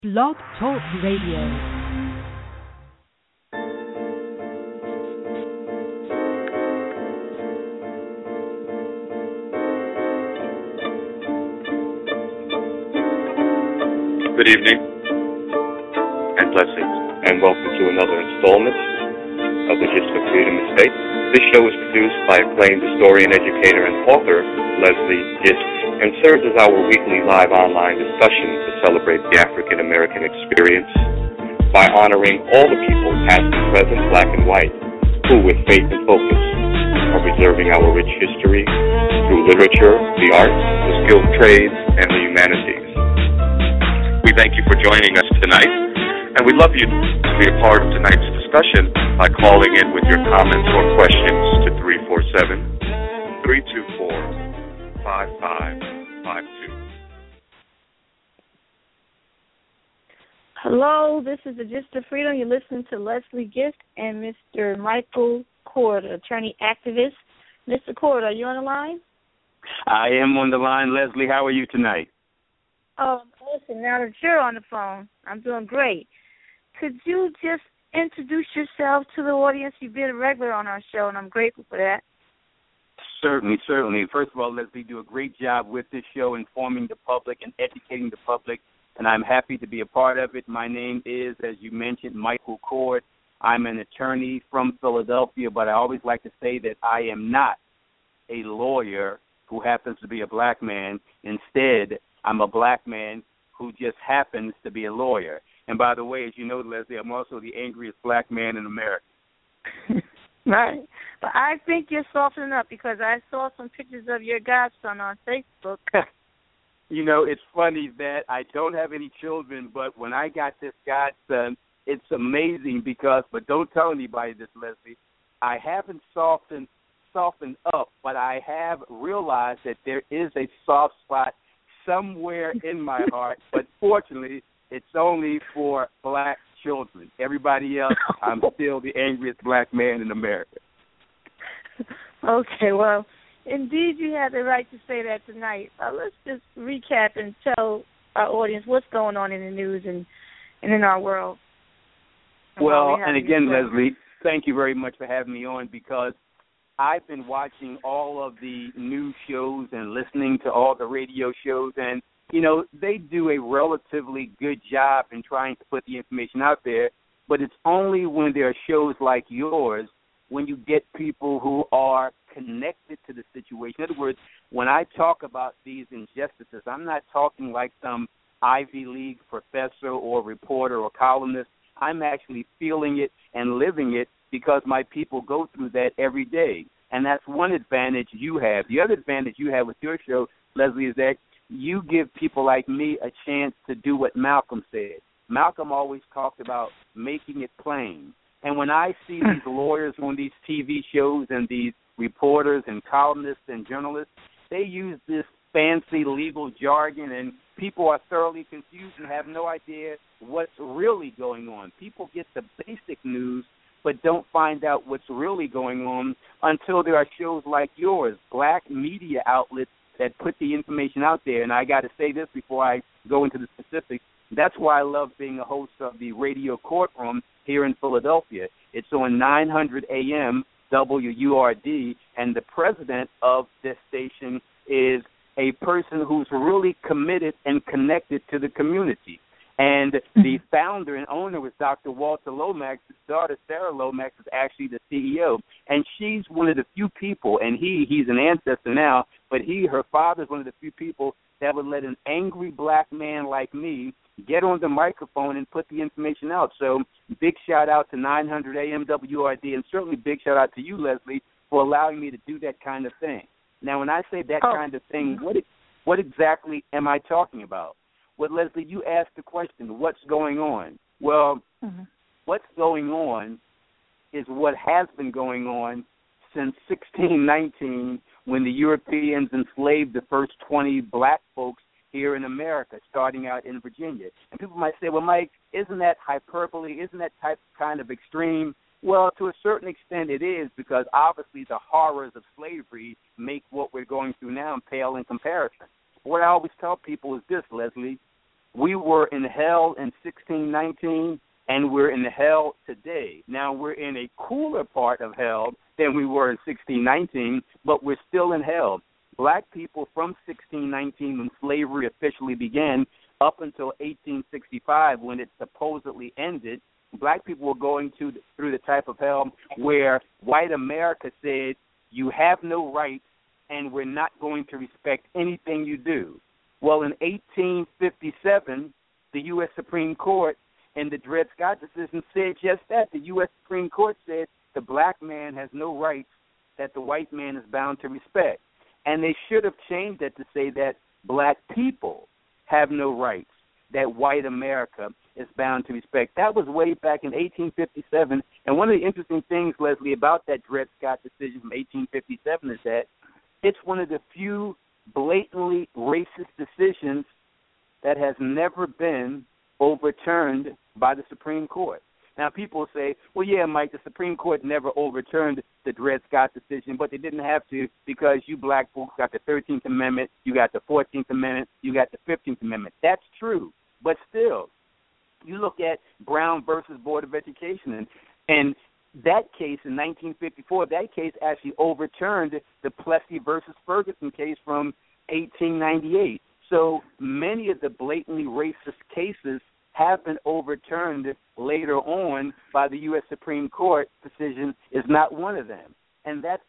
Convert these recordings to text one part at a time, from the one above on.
Blog Talk Radio. Good evening and blessings, and welcome to another installment of the Gist of Freedom Estate. This show is produced by acclaimed historian, educator, and author Leslie Gist, and serves as our weekly live online discussion to celebrate the African American experience by honoring all the people, past and present, black and white, who, with faith and focus, are preserving our rich history through literature, the arts, the skilled trades, and the humanities. We thank you for joining us tonight, and we'd love you to be a part of tonight's discussion by calling in with your comments or questions to 347-324-5552. Hello, this is the Gist of Freedom. You're listening to Leslie Gift and Mr. Michael Cord, attorney activist. Mr. Cord, are you on the line? I am on the line, Leslie. How are you tonight? Listen, now that you're on the phone, I'm doing great. Could you just introduce yourself to the audience? You've been a regular on our show, and I'm grateful for that. Certainly. First of all, Leslie, do a great job with this show, informing the public and educating the public, and I'm happy to be a part of it. My name is, as you mentioned, Michael Cord. I'm an attorney from Philadelphia, but I always like to say that I am not a lawyer who happens to be a black man. Instead, I'm a black man who just happens to be a lawyer. And by the way, as you know, Leslie, I'm also the angriest black man in America. Right. But I think you're softening up because I saw some pictures of your godson on Facebook. You know, it's funny that I don't have any children, but when I got this godson, it's amazing because, but don't tell anybody this, Leslie, I haven't softened up, but I have realized that there is a soft spot somewhere in my heart, but fortunately, it's only for black children. Everybody else, I'm still the angriest black man in America. Okay, well, indeed you had the right to say that tonight. Let's just recap and tell our audience what's going on in the news and in our world. Well, and again, Leslie, thank you very much for having me on because I've been watching all of the news shows and listening to all the radio shows, and, you know, they do a relatively good job in trying to put the information out there, but it's only when there are shows like yours when you get people who are connected to the situation. In other words, when I talk about these injustices, I'm not talking like some Ivy League professor or reporter or columnist. I'm actually feeling it and living it because my people go through that every day. And that's one advantage you have. The other advantage you have with your show, Leslie, is that you give people like me a chance to do what Malcolm said. Malcolm always talked about making it plain. And when I see these lawyers on these TV shows and these reporters and columnists and journalists, they use this fancy legal jargon, and people are thoroughly confused and have no idea what's really going on. People get the basic news but don't find out what's really going on until there are shows like yours, black media outlets that put the information out there. And I got to say this before I go into the specifics. That's why I love being a host of the Radio Courtroom here in Philadelphia. It's on 900 AM WURD, and the president of this station is a person who's really committed and connected to the community. And the founder and owner was Dr. Walter Lomax. His daughter, Sarah Lomax, is actually the CEO. And she's one of the few people, and he's an ancestor now, but her father's one of the few people that would let an angry black man like me get on the microphone and put the information out. So big shout-out to 900 AM WRD, and certainly big shout-out to you, Leslie, for allowing me to do that kind of thing. Now, when I say that kind of thing, what exactly am I talking about? Well, Leslie, you asked the question, what's going on? Well, what's going on is what has been going on since 1619 when the Europeans enslaved the first 20 black folks here in America, starting out in Virginia. And people might say, well, Mike, isn't that hyperbole? Isn't that kind of extreme? Well, to a certain extent it is, because obviously the horrors of slavery make what we're going through now pale in comparison. What I always tell people is this, Leslie, we were in hell in 1619, and we're in hell today. Now, we're in a cooler part of hell than we were in 1619, but we're still in hell. Black people from 1619, when slavery officially began, up until 1865, when it supposedly ended, black people were going through the type of hell where white America said, you have no rights, and we're not going to respect anything you do. Well, in 1857, the U.S. Supreme Court in the Dred Scott decision said just that. The U.S. Supreme Court said the black man has no rights that the white man is bound to respect. And they should have changed that to say that black people have no rights that white America is bound to respect. That was way back in 1857. And one of the interesting things, Leslie, about that Dred Scott decision from 1857 is that it's one of the few blatantly racist decisions that has never been overturned by the Supreme Court. Now, people say, well, yeah, Mike, the Supreme Court never overturned the Dred Scott decision, but they didn't have to because you black folks got the 13th Amendment, you got the 14th Amendment, you got the 15th Amendment. That's true. But still, you look at Brown versus Board of Education, and that case in 1954, that case actually overturned the Plessy versus Ferguson case from 1898. So many of the blatantly racist cases have been overturned later on by the U.S. Supreme Court. Decision is not one of them. And that's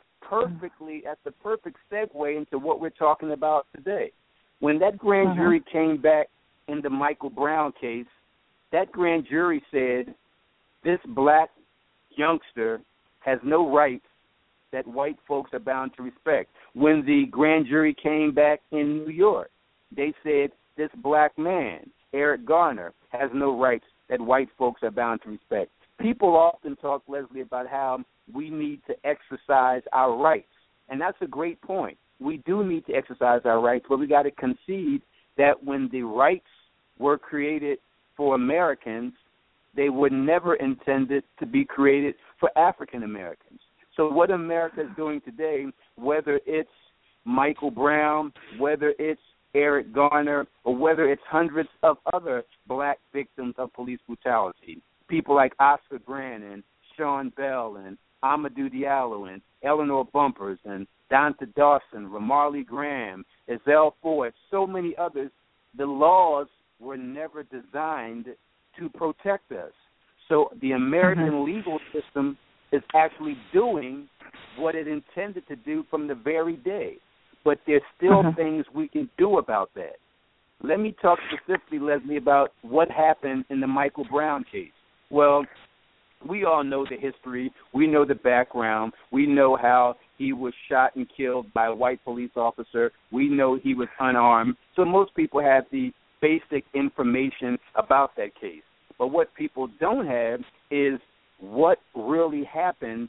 the perfect segue into what we're talking about today. When that grand jury came back in the Michael Brown case, that grand jury said this black youngster has no rights that white folks are bound to respect. When the grand jury came back in New York, they said this black man, Eric Garner, has no rights that white folks are bound to respect. People often talk, Leslie, about how we need to exercise our rights, and that's a great point. We do need to exercise our rights, but we got to concede that when the rights were created for Americans, they were never intended to be created for African Americans. So what America is doing today, whether it's Michael Brown, whether it's Eric Garner, or whether it's hundreds of other black victims of police brutality, people like Oscar Grant and Sean Bell and Amadou Diallo and Eleanor Bumpers and Donta Dawson, Ramarley Graham, Ezell Ford, so many others, the laws were never designed to protect us. So the American legal system is actually doing what it intended to do from the very day. But there's still things we can do about that. Let me talk specifically, Leslie, about what happened in the Michael Brown case. Well, we all know the history. We know the background. We know how he was shot and killed by a white police officer. We know he was unarmed. So most people have the basic information about that case. But what people don't have is what really happened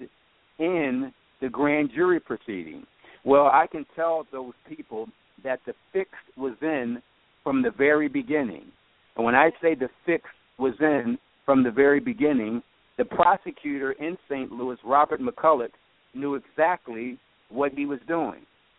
in the grand jury proceeding. Well, I can tell those people that the fix was in from the very beginning. And when I say the fix was in from the very beginning, the prosecutor in St. Louis, Robert McCulloch, knew exactly what he was doing.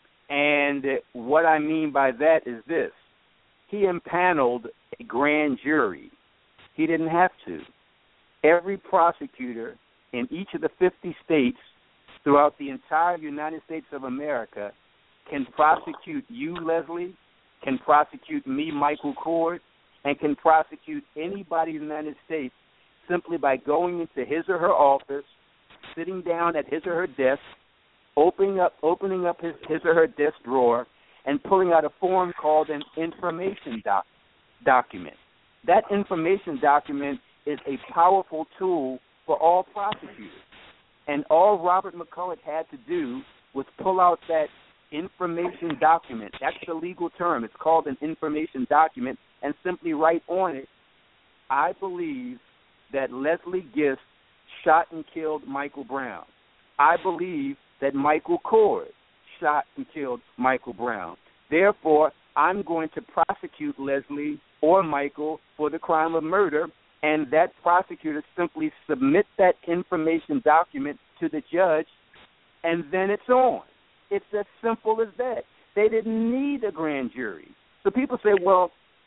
And what I mean by that is this. He impaneled a grand jury. He didn't have to. Every prosecutor in each of the 50 states throughout the entire United States of America can prosecute you, Leslie, can prosecute me, Michael Kors, and can prosecute anybody in the United States simply by going into his or her office, sitting down at his or her desk, opening up his or her desk drawer, and pulling out a form called an information document. That information document is a powerful tool for all prosecutors. And all Robert McCulloch had to do was pull out that information document. That's the legal term. It's called an information document, and simply write on it, I believe that Leslie Gist shot and killed Michael Brown. I believe that Michael Kors shot and killed Michael Brown. Therefore, I'm going to prosecute Leslie or Michael for the crime of murder, and that prosecutor simply submits that information document to the judge, and then it's on. It's as simple as that. They didn't need a grand jury. So people say, well,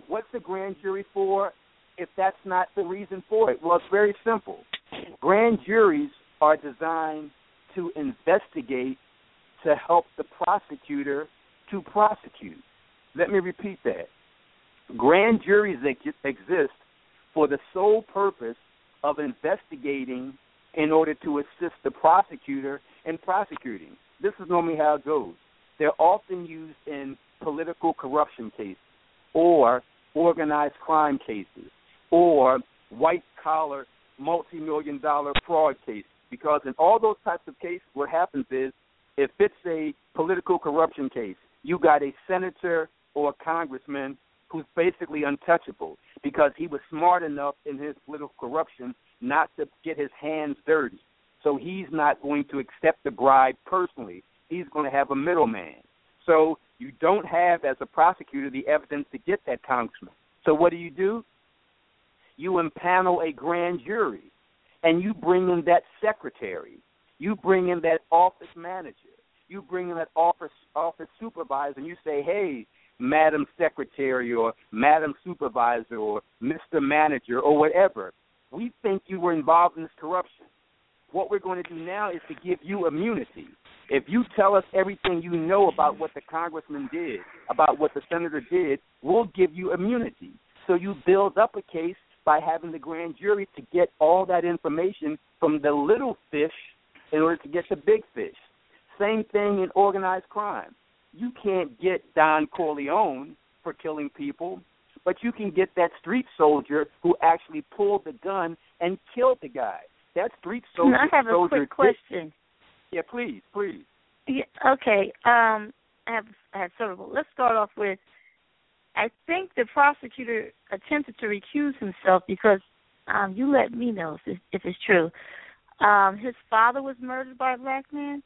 what's the grand jury for if that's not the reason for it? Well, it's very simple. Grand juries are designed to investigate to help the prosecutor to prosecute. Let me repeat that. Grand juries exist for the sole purpose of investigating in order to assist the prosecutor in prosecuting. This is normally how it goes. They're often used in political corruption cases or organized crime cases or white-collar, multi-million-dollar fraud cases. Because in all those types of cases, what happens is if it's a political corruption case, you got a senator or a congressman who's basically untouchable because he was smart enough in his political corruption not to get his hands dirty. So he's not going to accept the bribe personally. He's going to have a middleman. So you don't have, as a prosecutor, the evidence to get that congressman. So what do? You impanel a grand jury, and you bring in that secretary. You bring in that office manager. You bring in that office supervisor, and you say, hey, Madam Secretary or Madam Supervisor or Mr. Manager or whatever, we think you were involved in this corruption. What we're going to do now is to give you immunity. If you tell us everything you know about what the congressman did, about what the senator did, we'll give you immunity. So you build up a case by having the grand jury to get all that information from the little fish in order to get the big fish. Same thing in organized crime. You can't get Don Corleone for killing people, but you can get that street soldier who actually pulled the gun and killed the guy. That street soldier. I have a quick question. Yeah, please. Yeah, okay. I have several. Let's start off with, I think the prosecutor attempted to recuse himself because you let me know if it's true. His father was murdered by a black man?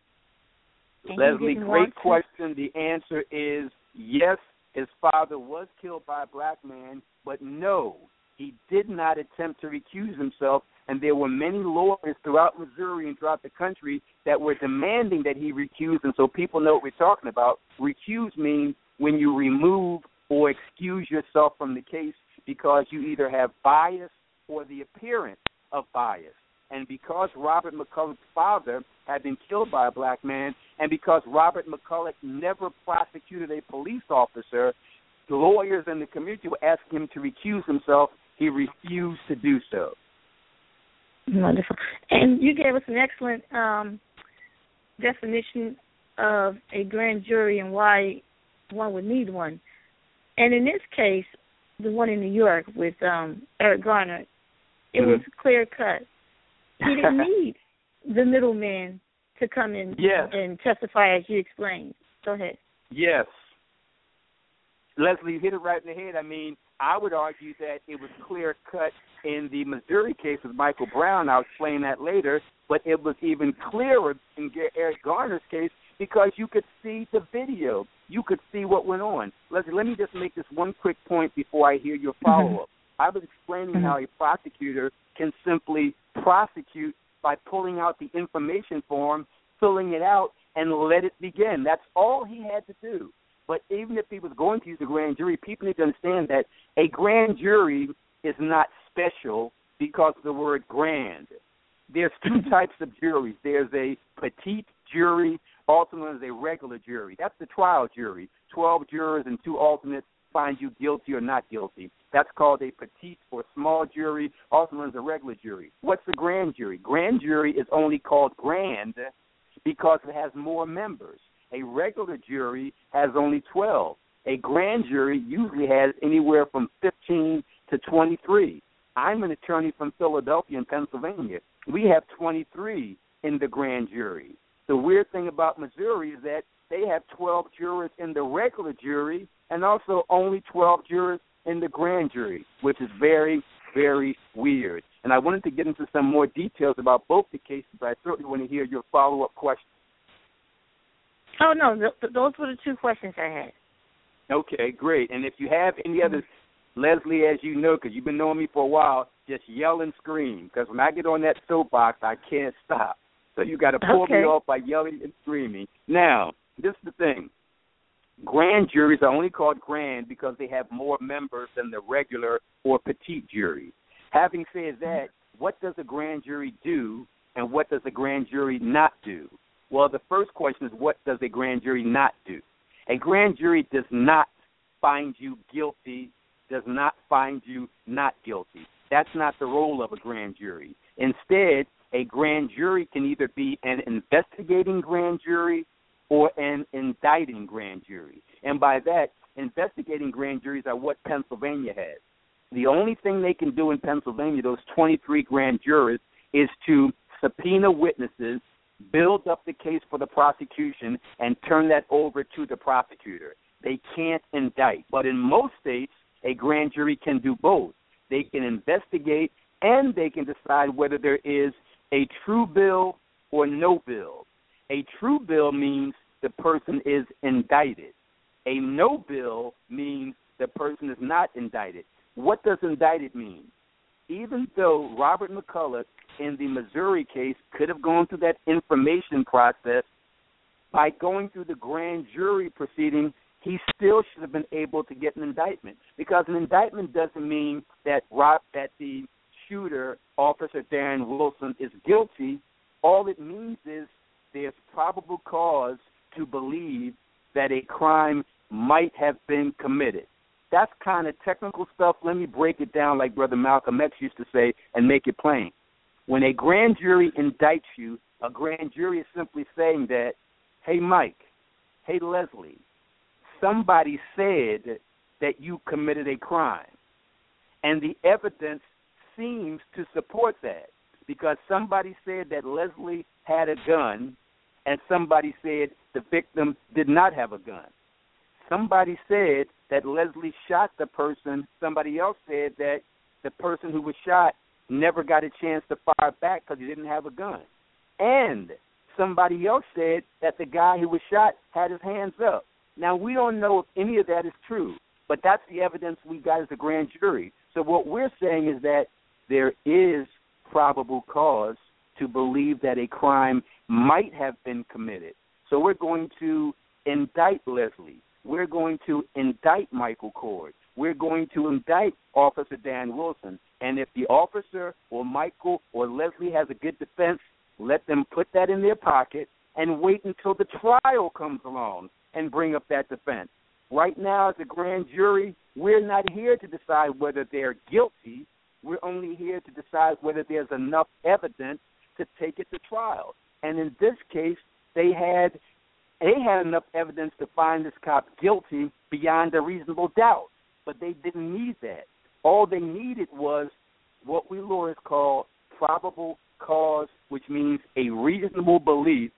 Leslie, great question. The answer is yes, his father was killed by a black man, but no, he did not attempt to recuse himself, and there were many lawyers throughout Missouri and throughout the country that were demanding that he recuse, and so people know what we're talking about. Recuse means when you remove or excuse yourself from the case because you either have bias or the appearance of bias. And because Robert McCulloch's father had been killed by a black man, and because Robert McCulloch never prosecuted a police officer, the lawyers in the community were asking him to recuse himself. He refused to do so. Wonderful. And you gave us an excellent definition of a grand jury and why one would need one. And in this case, the one in New York with Eric Garner, it was clear cut. He didn't need the middleman to come in and testify as you explained. Go ahead. Yes. Leslie, you hit it right in the head. I mean, I would argue that it was clear cut in the Missouri case with Michael Brown. I'll explain that later. But it was even clearer in Eric Garner's case because you could see the video. You could see what went on. Leslie, let me just make this one quick point before I hear your follow-up. I was explaining how a prosecutor can simply prosecute by pulling out the information form, filling it out, and let it begin. That's all he had to do. But even if he was going to use a grand jury, people need to understand that a grand jury is not special because of the word grand. There's two types of juries. There's a petite jury, also known as a regular jury. That's the trial jury. 12 jurors and 2 alternates find you guilty or not guilty. That's called a petite or small jury, also known as a regular jury. What's the grand jury? Grand jury is only called grand because it has more members. A regular jury has only 12. A grand jury usually has anywhere from 15 to 23. I'm an attorney from Philadelphia in Pennsylvania. We have 23 in the grand jury. The weird thing about Missouri is that they have 12 jurors in the regular jury and also only 12 jurors in the grand jury, which is very, very weird. And I wanted to get into some more details about both the cases, but I certainly want to hear your follow-up question. Oh, no, those were the 2 questions I had. Okay, great. And if you have any others, Leslie, as you know, because you've been knowing me for a while, just yell and scream, because when I get on that soapbox, I can't stop. So you got to pull me off by yelling and screaming. Now, this is the thing. Grand juries are only called grand because they have more members than the regular or petite jury. Having said that, what does a grand jury do and what does a grand jury not do? Well, the first question is, what does a grand jury not do? A grand jury does not find you guilty, does not find you not guilty. That's not the role of a grand jury. Instead, a grand jury can either be an investigating grand jury or an indicting grand jury. And by that, investigating grand juries are what Pennsylvania has. The only thing they can do in Pennsylvania, those 23 grand jurors, is to subpoena witnesses, build up the case for the prosecution, and turn that over to the prosecutor. They can't indict. But in most states, a grand jury can do both. They can investigate and they can decide whether there is a true bill or no bill. A true bill means the person is indicted. A no bill means the person is not indicted. What does indicted mean? Even though Robert McCulloch in the Missouri case could have gone through that information process, by going through the grand jury proceeding, he still should have been able to get an indictment, because an indictment doesn't mean that the shooter, Officer Darren Wilson, is guilty. All it means is there's probable cause to believe that a crime might have been committed. That's kind of technical stuff. Let me break it down like Brother Malcolm X used to say and make it plain. When a grand jury indicts you, a grand jury is simply saying that, hey, Mike, hey, Leslie, somebody said that you committed a crime. And the evidence seems to support that, because somebody said that Leslie had a gun and somebody said the victim did not have a gun. Somebody said that Leslie shot the person. Somebody else said that the person who was shot never got a chance to fire back because he didn't have a gun. And somebody else said that the guy who was shot had his hands up. Now, we don't know if any of that is true, but that's the evidence we got as a grand jury. So what we're saying is that there is probable cause to believe that a crime might have been committed. So we're going to indict Leslie. We're going to indict Michael Cord. We're going to indict Officer Dan Wilson. And if the officer or Michael or Leslie has a good defense, let them put that in their pocket and wait until the trial comes along and bring up that defense. Right now, as a grand jury, we're not here to decide whether they're guilty. We're only here to decide whether there's enough evidence to take it to trial. And in this case, they had enough evidence to find this cop guilty beyond a reasonable doubt, but they didn't need that. All they needed was what we lawyers call probable cause, which means a reasonable belief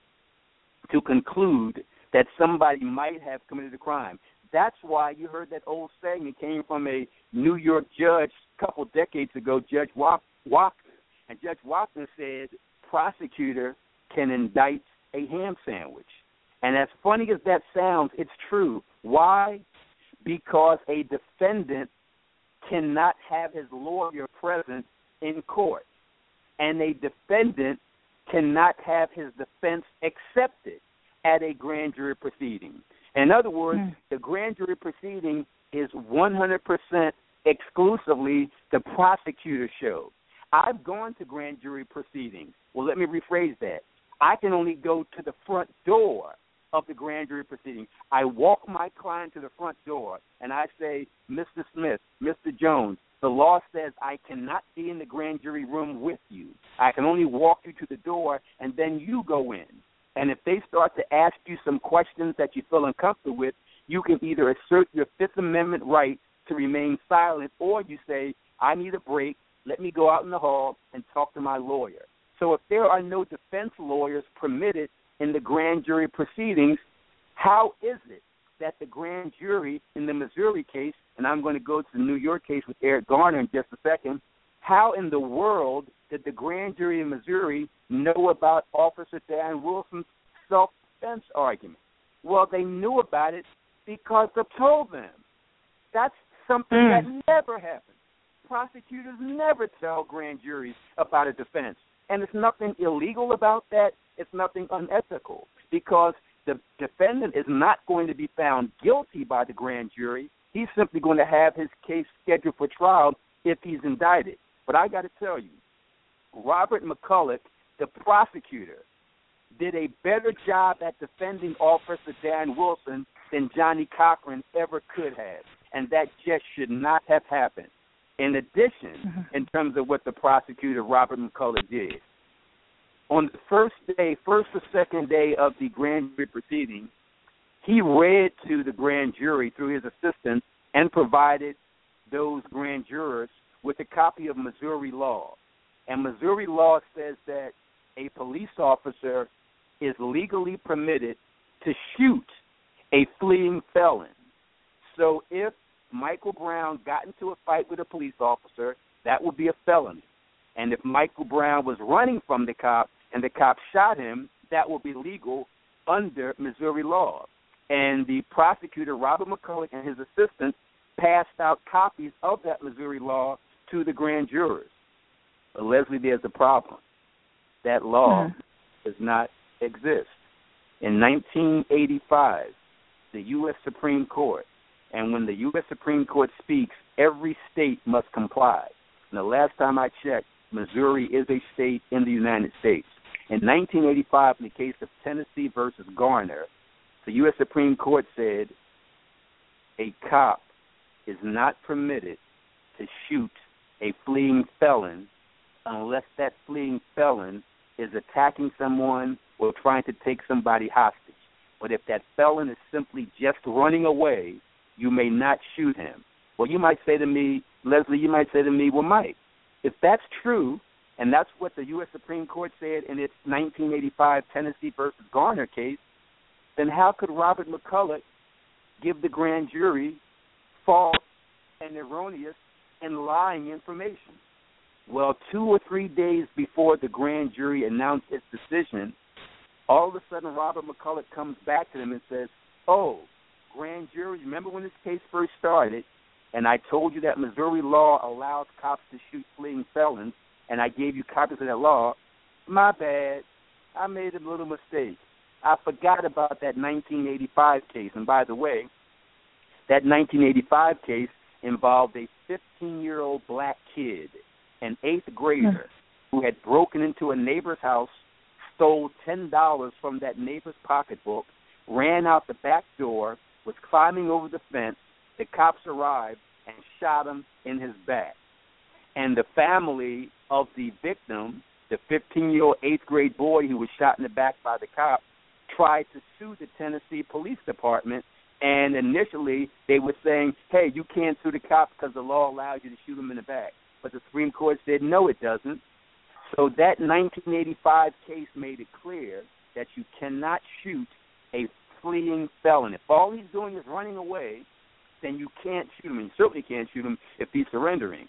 to conclude that somebody might have committed a crime. That's why you heard that old saying. It came from a New York judge a couple decades ago, Judge Wapner. And Judge Wapner said, prosecutor can indict a ham sandwich. And as funny as that sounds, it's true. Why? Because a defendant cannot have his lawyer present in court. And a defendant cannot have his defense accepted at a grand jury proceeding. In other words, the grand jury proceeding is 100% exclusively the prosecutor's show. I've gone to grand jury proceedings. Well, let me rephrase that. I can only go to the front door of the grand jury proceeding. I walk my client to the front door, and I say, Mr. Smith, Mr. Jones, the law says I cannot be in the grand jury room with you. I can only walk you to the door, and then you go in. And if they start to ask you some questions that you feel uncomfortable with, you can either assert your Fifth Amendment right to remain silent, or you say, I need a break, let me go out in the hall and talk to my lawyer. So if there are no defense lawyers permitted in the grand jury proceedings, how is it that the grand jury in the Missouri case, and I'm going to go to the New York case with Eric Garner in just a second, how in the world did the grand jury in Missouri know about Officer Dan Wilson's self-defense argument? Well, they knew about it because they told them. That's something that never happens. Prosecutors never tell grand juries about a defense. And there's nothing illegal about that. It's nothing unethical, because the defendant is not going to be found guilty by the grand jury. He's simply going to have his case scheduled for trial if he's indicted. But I got to tell you, Robert McCulloch, the prosecutor, did a better job at defending Officer Dan Wilson than Johnnie Cochran ever could have, and that just should not have happened. In addition, in terms of what the prosecutor, Robert McCulloch, did, on the first or second day of the grand jury proceeding, he read to the grand jury through his assistant and provided those grand jurors with a copy of Missouri law. And Missouri law says that a police officer is legally permitted to shoot a fleeing felon. So if Michael Brown got into a fight with a police officer, that would be a felony. And if Michael Brown was running from the cop and the cop shot him, that would be legal under Missouri law. And the prosecutor, Robert McCulloch, and his assistant passed out copies of that Missouri law to the grand jurors. But, Leslie, there's a problem. That law does not exist. In 1985, the U.S. Supreme Court, and when the U.S. Supreme Court speaks, every state must comply. And the last time I checked, Missouri is a state in the United States. In 1985, in the case of Tennessee versus Garner, the U.S. Supreme Court said a cop is not permitted to shoot a fleeing felon unless that fleeing felon is attacking someone or trying to take somebody hostage. But if that felon is simply just running away, you may not shoot him. Well, you might say to me, Leslie, well, Mike, if that's true, and that's what the U.S. Supreme Court said in its 1985 Tennessee versus Garner case, then how could Robert McCulloch give the grand jury false and erroneous and lying information? Well, 2 or 3 days before the grand jury announced its decision, all of a sudden Robert McCulloch comes back to them and says, oh, grand jury, remember when this case first started, and I told you that Missouri law allows cops to shoot fleeing felons, and I gave you copies of that law? My bad. I made a little mistake. I forgot about that 1985 case. And by the way, that 1985 case involved a 15-year-old black kid, an 8th grader, who had broken into a neighbor's house, stole $10 from that neighbor's pocketbook, ran out the back door, was climbing over the fence. The cops arrived and shot him in his back. And the family of the victim, the 15-year-old 8th grade boy who was shot in the back by the cop, tried to sue the Tennessee Police Department. And initially they were saying, hey, you can't sue the cop because the law allows you to shoot him in the back. But the Supreme Court said, no, it doesn't. So that 1985 case made it clear that you cannot shoot a fleeing felon. If all he's doing is running away, then you can't shoot him. You certainly can't shoot him if he's surrendering.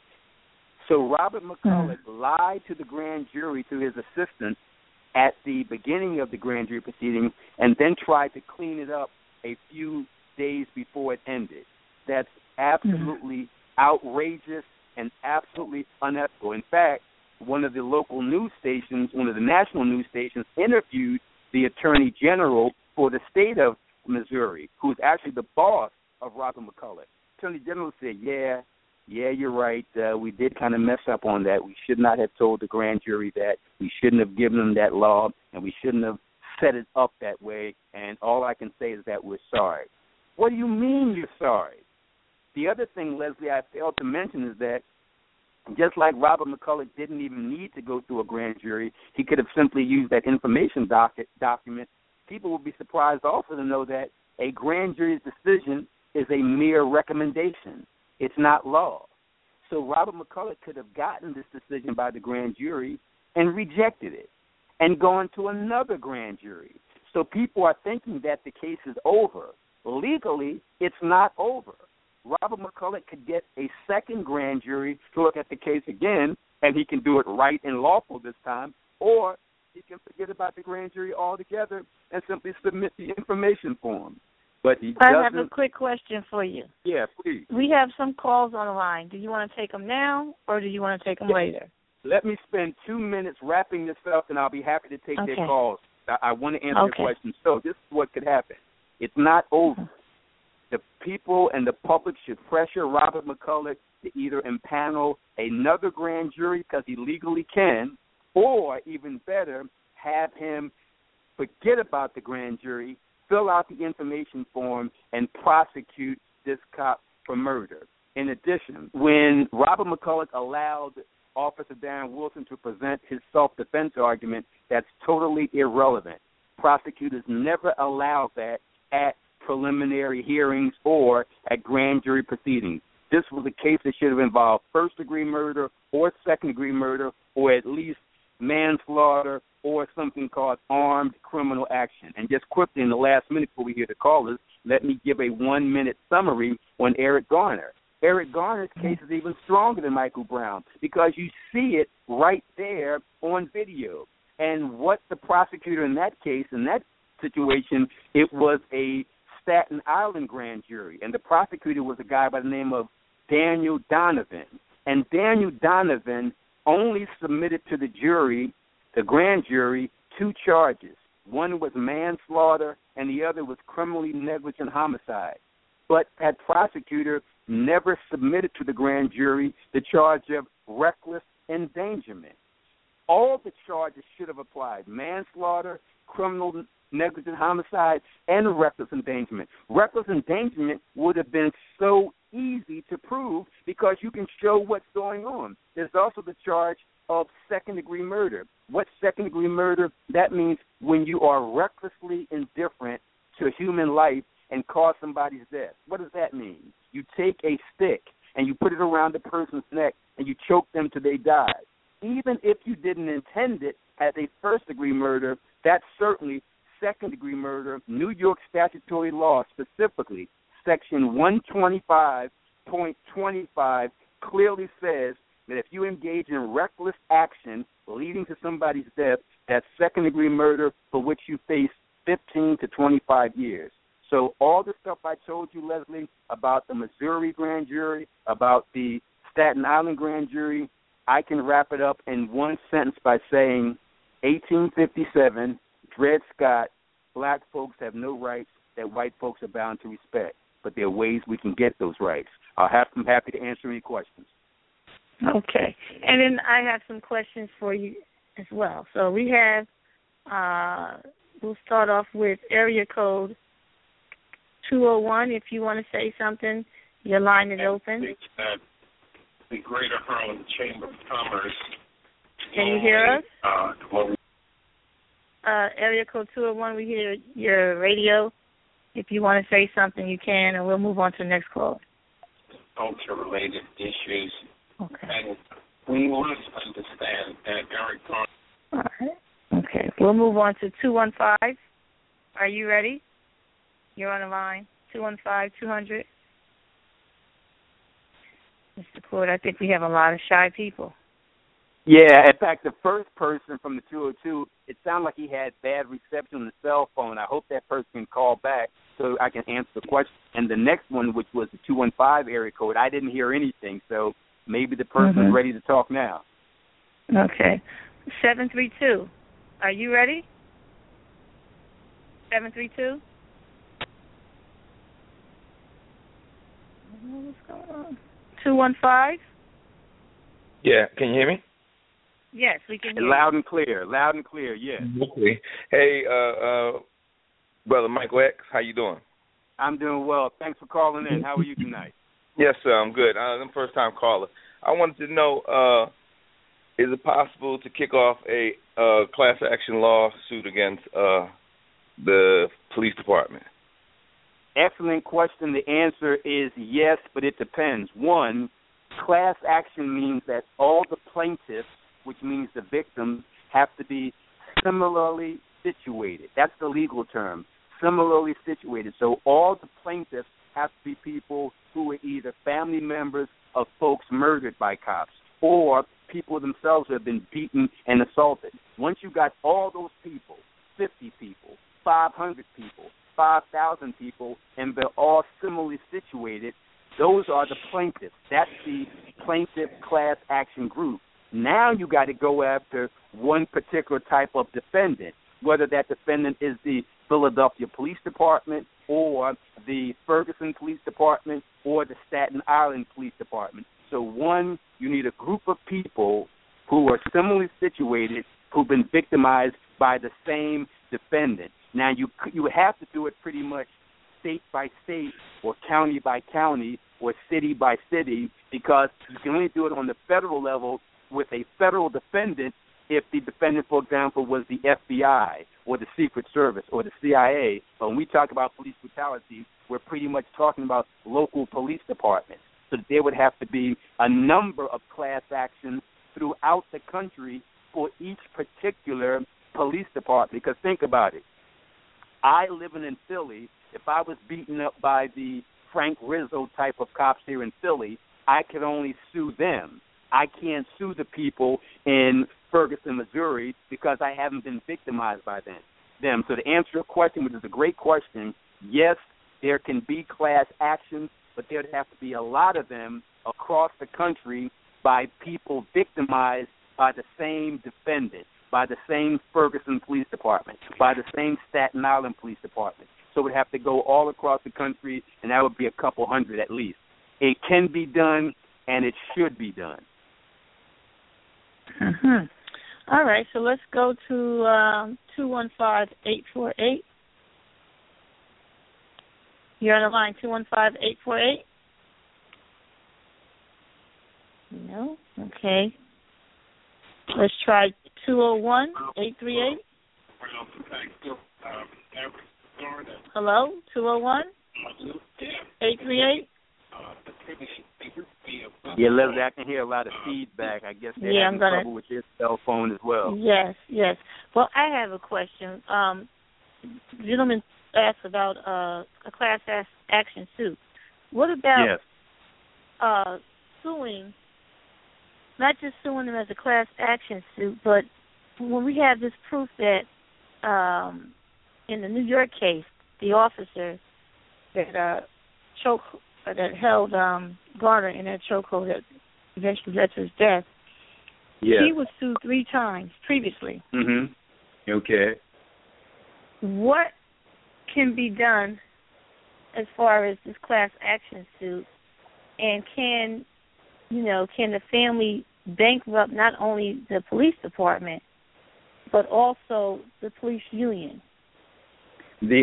So Robert McCulloch lied to the grand jury through his assistant at the beginning of the grand jury proceeding and then tried to clean it up a few days before it ended. That's absolutely outrageous and absolutely unethical. In fact, one of the local news stations, one of the national news stations, interviewed the Attorney General for the state of Missouri, who's actually the boss of Robert McCulloch. Attorney General said, yeah, you're right. We did kind of mess up on that. We should not have told the grand jury that. We shouldn't have given them that law, and we shouldn't have set it up that way. And all I can say is that we're sorry. What do you mean you're sorry? The other thing, Leslie, I failed to mention is that just like Robert McCulloch didn't even need to go through a grand jury, he could have simply used that information document. People would be surprised also to know that a grand jury's decision is a mere recommendation. It's not law. So Robert McCulloch could have gotten this decision by the grand jury and rejected it and gone to another grand jury. So people are thinking that the case is over. Legally, it's not over. Robert McCulloch could get a second grand jury to look at the case again, and he can do it right and lawful this time, or he can forget about the grand jury altogether and simply submit the information form. But he doesn't. I have a quick question for you. Yeah, please. We have some calls on the line. Do you want to take them now, or do you want to take them later? Let me spend 2 minutes wrapping this up, and I'll be happy to take their calls. I want to answer your question. So this is what could happen. It's not over. The people and the public should pressure Robert McCulloch to either impanel another grand jury because he legally can, or even better, have him forget about the grand jury, fill out the information form, and prosecute this cop for murder. In addition, when Robert McCulloch allowed Officer Darren Wilson to present his self-defense argument, that's totally irrelevant. Prosecutors never allow that at preliminary hearings or at grand jury proceedings. This was a case that should have involved first-degree murder or second-degree murder or at least manslaughter or something called armed criminal action. And just quickly, in the last minute before we hear the callers, let me give a 1-minute summary on Eric Garner. Eric Garner's case is even stronger than Michael Brown because you see it right there on video. And what the prosecutor in that case, in that situation, it was a Staten Island grand jury, and the prosecutor was a guy by the name of Daniel Donovan. And Daniel Donovan only submitted to the jury, the grand jury, 2 charges. One was manslaughter, and the other was criminally negligent homicide. But that prosecutor never submitted to the grand jury the charge of reckless endangerment. All the charges should have applied: manslaughter, criminal negligent homicide, and reckless endangerment. Reckless endangerment would have been so easy to prove because you can show what's going on. There's also the charge of second-degree murder. What's second-degree murder? That means when you are recklessly indifferent to human life and cause somebody's death. What does that mean? You take a stick and you put it around the person's neck and you choke them till they die. Even if you didn't intend it as a first-degree murder, that's certainly second-degree murder. New York statutory law, specifically Section 125.25, clearly says that if you engage in reckless action leading to somebody's death, that's second-degree murder for which you face 15 to 25 years. So all the stuff I told you, Leslie, about the Missouri grand jury, about the Staten Island grand jury, I can wrap it up in one sentence by saying 1857, Dred Scott, black folks have no rights that white folks are bound to respect, but there are ways we can get those rights. I'm happy to answer any questions. Okay. And then I have some questions for you as well. So we have, we'll start off with area code 201. If you want to say something, your line is open. The Greater Harlem Chamber of Commerce. Can you hear us? Area code 201, we hear your radio. If you want to say something, you can, and we'll move on to the next call. Culture-related issues. Okay. And we must understand that Eric Garner. All right. Okay. We'll move on to 215. Are you ready? You're on the line. 215-200. Mr. Court, I think we have a lot of shy people. Yeah, in fact, the first person from the 202, it sounded like he had bad reception on the cell phone. I hope that person can call back so I can answer the question. And the next one, which was the 215 area code, I didn't hear anything, so maybe the person is ready to talk now. Okay. 732, are you ready? 732? What's going on? 215? Yeah, can you hear me? Yes, we can hear you. Loud and clear, yes. Okay. Hey, Brother Michael X, how you doing? I'm doing well. Thanks for calling in. How are you tonight? Yes, sir, I'm good. I'm a first-time caller. I wanted to know, is it possible to kick off a class action lawsuit against the police department? Excellent question. The answer is yes, but it depends. One, class action means that all the plaintiffs, which means the victims, have to be similarly situated. That's the legal term, similarly situated. So all the plaintiffs have to be people who are either family members of folks murdered by cops or people themselves who have been beaten and assaulted. Once you got all those people, 50 people, 500 people, 5,000 people, and they're all similarly situated, those are the plaintiffs. That's the plaintiff class action group. Now you got to go after one particular type of defendant. whether that defendant is the Philadelphia Police Department or the Ferguson Police Department or the Staten Island Police Department. So one, you need a group of people who are similarly situated who've been victimized by the same defendant. Now, you have to do it pretty much state by state or county by county or city by city, because you can only do it on the federal level with a federal defendant if the defendant, for example, was the FBI or the Secret Service or the CIA. But when we talk about police brutality, we're pretty much talking about local police departments. So there would have to be a number of class actions throughout the country for each particular police department. Because think about it. I living in Philly, if I was beaten up by the Frank Rizzo type of cops here in Philly, I could only sue them. I can't sue the people in Ferguson, Missouri, because I haven't been victimized by them. So to answer your question, which is a great question, yes, there can be class actions, but there would have to be a lot of them across the country by people victimized by the same defendant, by the same Ferguson Police Department, by the same Staten Island Police Department. So it would have to go all across the country, and that would be a couple hundred at least. It can be done, and it should be done. Mm-hmm. All right, so let's go to 215-848. You're on the line, 215-848. No? Okay. Let's try 201-838. Hello? 201-838. Yeah, Leslie, I can hear a lot of feedback. I guess they're having trouble with your cell phone as well. Yes. Well, I have a question. Gentleman asked about a class action suit. What about suing, not just suing them as a class action suit, but when we have this proof that in the New York case, the officer that held Garner in that chokehold that eventually led to his death, he was sued 3 times previously. Mm-hmm. Okay. What can be done as far as this class action suit, and can the family bankrupt not only the police department but also the police union? The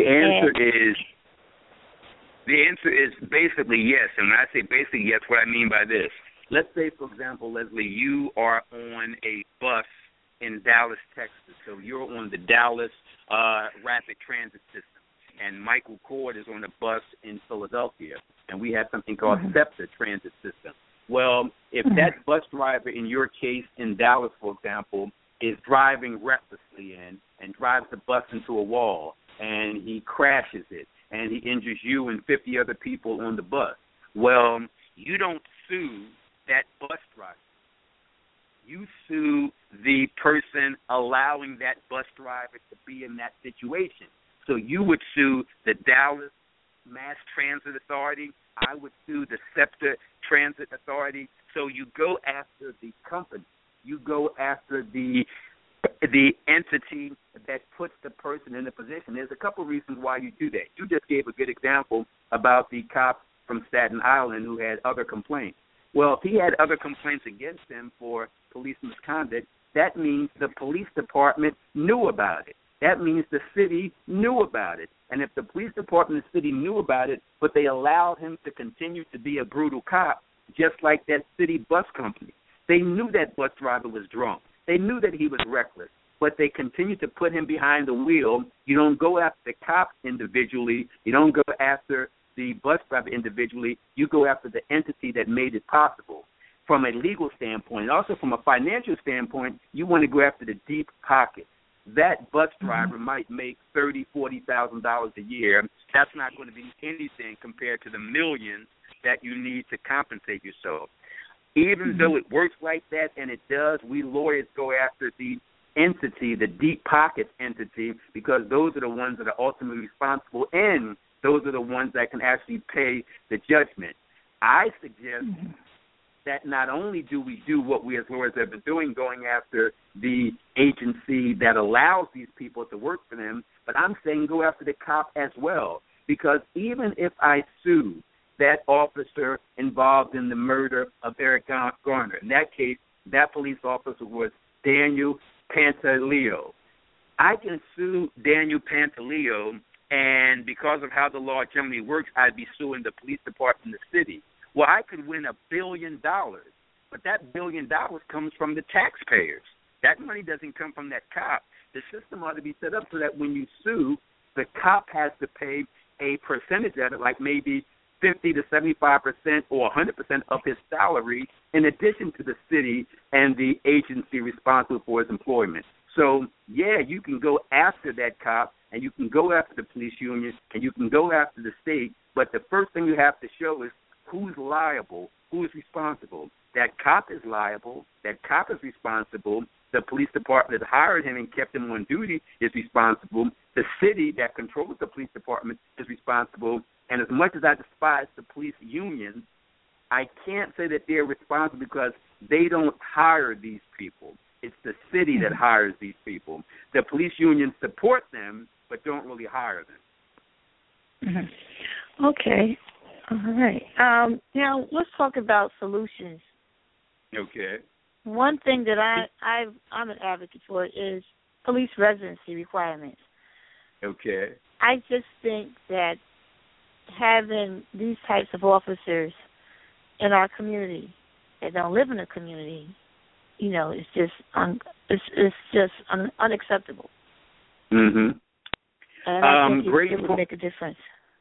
answer is basically yes. And when I say basically yes, what I mean by this, let's say, for example, Leslie, you are on a bus in Dallas, Texas. So you're on the Dallas Rapid Transit System, and Michael Cord is on a bus in Philadelphia, and we have something called SEPTA Transit System. Well, if that bus driver in your case in Dallas, for example, is driving recklessly and drives the bus into a wall, and he crashes it, and he injures you and 50 other people on the bus, well, you don't sue that bus driver. You sue the person allowing that bus driver to be in that situation. So you would sue the Dallas Mass Transit Authority. I would sue the SEPTA Transit Authority. So you go after the company. You go after the entity that puts the person in the position. There's a couple reasons why you do that. You just gave a good example about the cop from Staten Island who had other complaints. Well, if he had other complaints against him for police misconduct, that means the police department knew about it. That means the city knew about it. And if the police department and the city knew about it, but they allowed him to continue to be a brutal cop, just like that city bus company, they knew that bus driver was drunk. They knew that he was reckless, but they continued to put him behind the wheel. You don't go after the cop individually. You don't go after the bus driver individually. You go after the entity that made it possible. From a legal standpoint, and also from a financial standpoint, you want to go after the deep pockets. That bus driver might make $30,000, $40,000 a year. That's not going to be anything compared to the millions that you need to compensate yourself. Even though it works like that, and it does, we lawyers go after the entity, the deep pockets entity, because those are the ones that are ultimately responsible, and those are the ones that can actually pay the judgment. I suggest that not only do we do what we as lawyers have been doing, going after the agency that allows these people to work for them, but I'm saying go after the cop as well. Because even if I sue that officer involved in the murder of Eric Garner, in that case, that police officer was Daniel Pantaleo. I can sue Daniel Pantaleo, and because of how the law generally works, I'd be suing the police department in the city. Well, I could win $1 billion, but that $1 billion comes from the taxpayers. That money doesn't come from that cop. The system ought to be set up so that when you sue, the cop has to pay a percentage of it, like maybe 50 to 75% or 100% of his salary, in addition to the city and the agency responsible for his employment. So, yeah, you can go after that cop, and you can go after the police union, and you can go after the state, but the first thing you have to show is who's liable, who is responsible. That cop is liable. That cop is responsible. The police department that hired him and kept him on duty is responsible. The city that controls the police department is responsible. And as much as I despise the police union, I can't say that they're responsible because they don't hire these people. It's the city that hires these people. The police unions support them, but don't really hire them. Mm-hmm. Okay. All right. Now, let's talk about solutions. Okay. One thing that I'm an advocate for is police residency requirements. Okay. I just think that having these types of officers in our community that don't live in the community, it's just unacceptable. Mm-hmm. And I think it would make a difference.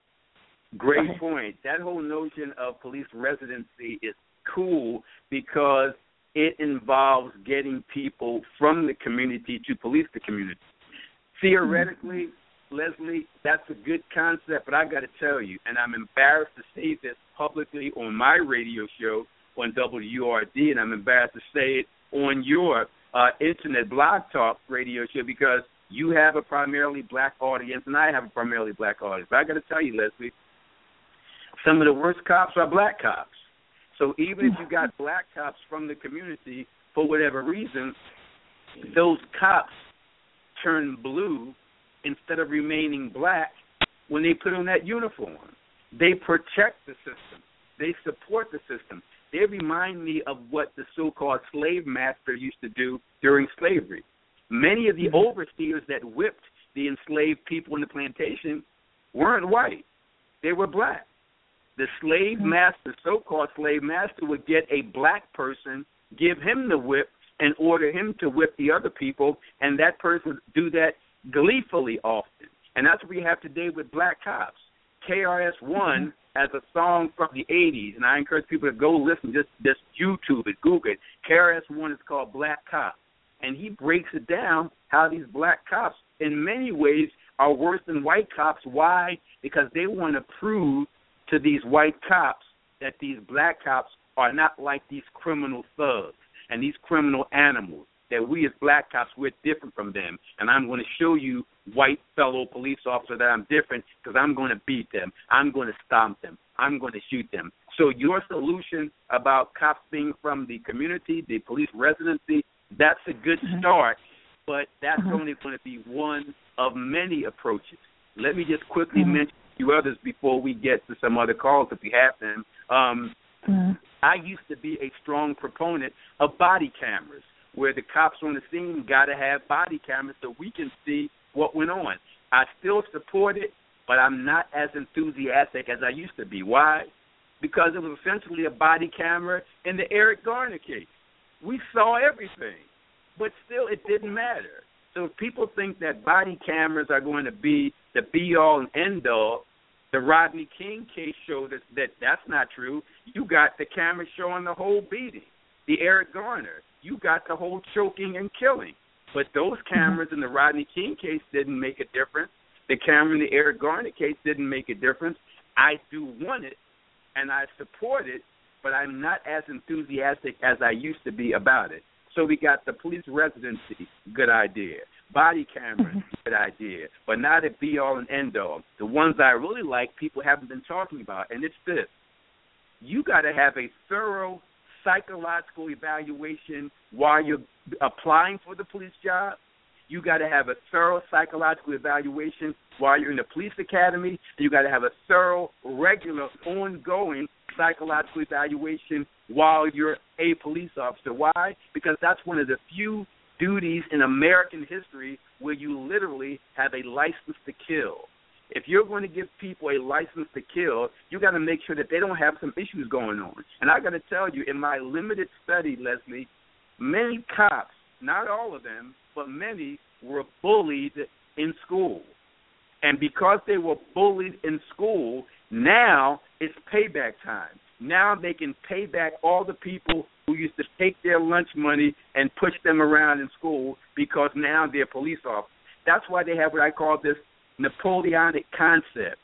Great point. That whole notion of police residency is cool because it involves getting people from the community to police the community. Theoretically, Leslie, that's a good concept, but I got to tell you, and I'm embarrassed to say this publicly on my radio show on WURD, and I'm embarrassed to say it on your internet blog talk radio show because you have a primarily black audience and I have a primarily black audience. But I got to tell you, Leslie, some of the worst cops are black cops. So even if you got black cops from the community, for whatever reason, those cops turn blue instead of remaining black when they put on that uniform. They protect the system. They support the system. They remind me of what the so-called slave master used to do during slavery. Many of the overseers that whipped the enslaved people in the plantation weren't white. They were black. The slave master, so-called slave master, would get a black person, give him the whip, and order him to whip the other people, and that person would do that gleefully often. And that's what we have today with black cops. KRS-One has a song from the 80s, and I encourage people to go listen, just YouTube it, Google it. KRS-One is called Black Cop, and he breaks it down how these black cops, in many ways, are worse than white cops. Why? Because they want to prove to these white cops that these black cops are not like these criminal thugs and these criminal animals, that we as black cops, we're different from them. And I'm going to show you, white fellow police officer, that I'm different because I'm going to beat them. I'm going to stomp them. I'm going to shoot them. So your solution about cops being from the community, the police residency, that's a good start, but that's only going to be one of many approaches. Let me just quickly mention a few others before we get to some other calls if we have them. I used to be a strong proponent of body cameras, where the cops on the scene got to have body cameras so we can see what went on. I still support it, but I'm not as enthusiastic as I used to be. Why? Because it was essentially a body camera in the Eric Garner case. We saw everything, but still it didn't matter. So if people think that body cameras are going to be the be-all and end-all, the Rodney King case showed us that that's not true. You got the camera showing the whole beating. The Eric Garner, you got the whole choking and killing. But those cameras in the Rodney King case didn't make a difference. The camera in the Eric Garner case didn't make a difference. I do want it, and I support it, but I'm not as enthusiastic as I used to be about it. So we got the police residency, good idea. Body cameras, good idea. But not a be-all and end-all. The ones I really like, people haven't been talking about, and it's this. You got to have a thorough psychological evaluation while you're applying for the police job. You got to have a thorough psychological evaluation while you're in the police academy. And you got to have a thorough, regular, ongoing psychological evaluation while you're a police officer. Why? Because that's one of the few duties in American history where you literally have a license to kill. If you're going to give people a license to kill, you got to make sure that they don't have some issues going on. And I got to tell you, in my limited study, Leslie, many cops, not all of them, but many were bullied in school. And because they were bullied in school, now it's payback time. Now they can pay back all the people who used to take their lunch money and push them around in school because now they're police officers. That's why they have what I call this Napoleonic concept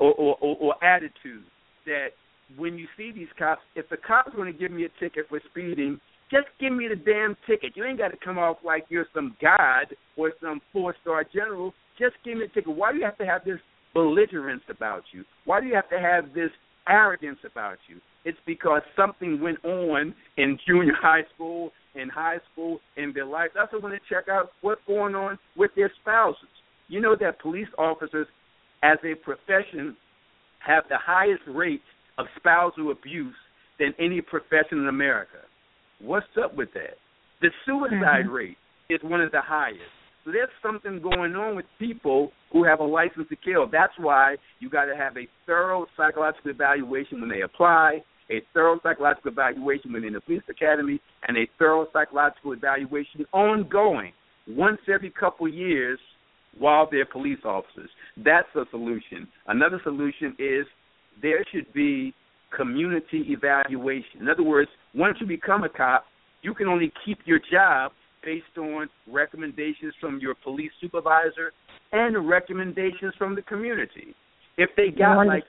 or attitude that when you see these cops, if the cop's going to give me a ticket for speeding, just give me the damn ticket. You ain't got to come off like you're some god or some four-star general. Just give me a ticket. Why do you have to have this belligerence about you? Why do you have to have this arrogance about you? It's because something went on in junior high school, in high school, in their life. That's why when they check out what's going on with their spouses. You know that police officers, as a profession, have the highest rate of spousal abuse than any profession in America. What's up with that? The suicide rate is one of the highest. So there's something going on with people who have a license to kill. That's why you got to have a thorough psychological evaluation when they apply, a thorough psychological evaluation when they're in the police academy, and a thorough psychological evaluation ongoing, once every couple years, while they're police officers. That's a solution. Another solution is there should be community evaluation. In other words, once you become a cop, you can only keep your job based on recommendations from your police supervisor and recommendations from the community. If they got like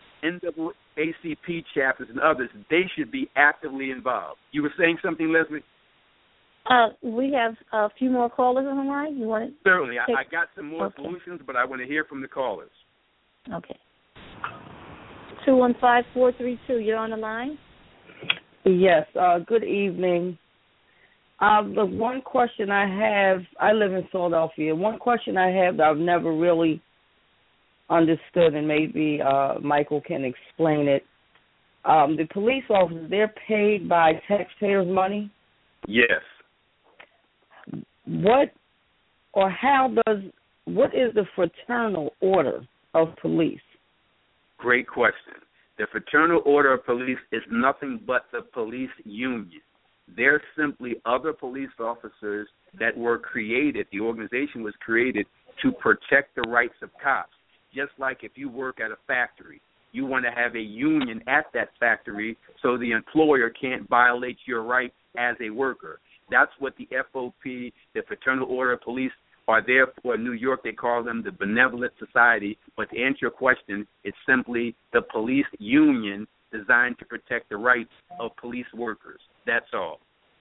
NAACP chapters and others, they should be actively involved. You were saying something, Leslie? We have a few more callers on the line. You want to Certainly. I got some more solutions, but I want to hear from the callers. Okay. 215-432, you're on the line? Yes, good evening. The one question I have, I live in Philadelphia. One question I have that I've never really understood, and maybe Michael can explain it. The police officers, they're paid by taxpayers' money? Yes. What is the fraternal order of police? Great question. The Fraternal Order of Police is nothing but the police union. They're simply other police officers that were created, the organization was created to protect the rights of cops. Just like if you work at a factory, you want to have a union at that factory so the employer can't violate your rights as a worker. That's what the FOP, the Fraternal Order of Police, are there for. In New York, they call them the Benevolent Society. But to answer your question, it's simply the police union designed to protect the rights of police workers. That's all.